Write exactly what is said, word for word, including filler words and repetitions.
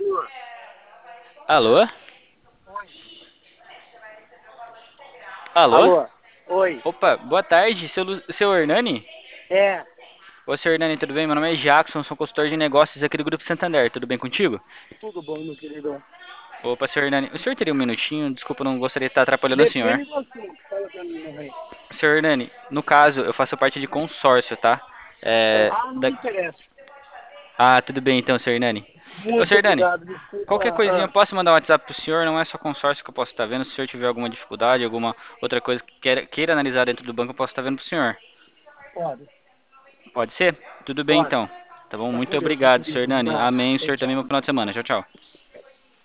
Alô? Alô? Alô? Oi. Opa, boa tarde, seu, Lu- seu Hernani? É, Ô, seu Hernani, tudo bem? Meu nome é Jackson, sou consultor de negócios aqui do Grupo Santander, tudo bem contigo? tudo bom, meu querido? Opa, seu Hernani, o senhor teria um minutinho? Desculpa, não gostaria de estar atrapalhando o senhor. Depende do assunto. Fala pra mim, meu rei. Seu Hernani, no caso, eu faço parte de consórcio, tá? É, Ah, não da- me interessa. Ah, tudo bem então, seu Hernani. Ô, Muito seu Hernani, obrigado, desculpa. qualquer coisinha, eu Ah, posso mandar um WhatsApp pro senhor? Não é só consórcio que eu posso estar vendo. Se o senhor tiver alguma dificuldade, alguma outra coisa que queira, queira analisar dentro do banco, eu posso estar vendo pro senhor. pode, Pode ser? Tudo bem pode. então. Tá bom? Fica Muito com Deus, meu obrigado, senhor querido. Um Hernani. abraço. Amém. O Tchau, senhor também, bom tchau. final de semana. Tchau, tchau.